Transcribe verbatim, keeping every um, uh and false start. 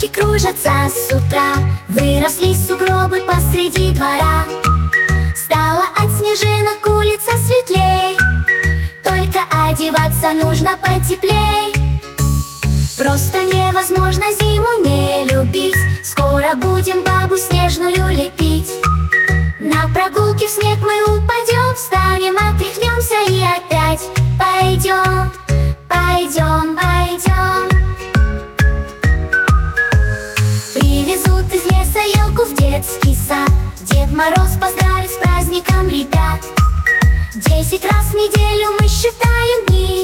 Елки кружатся с утра, выросли сугробы посреди двора. Стала от снежинок улица светлей, только одеваться нужно потеплей. Просто невозможно зиму не любить, скоро будем бабу снежную лепить. На прогулке в снег мы упадем, встанем, отряхнемся и опять пойдем, пойдем, пойдем. Привезут из леса елку в детский сад, Дед Мороз поздравит с праздником ребят. Десять раз в неделю мы считаем дни,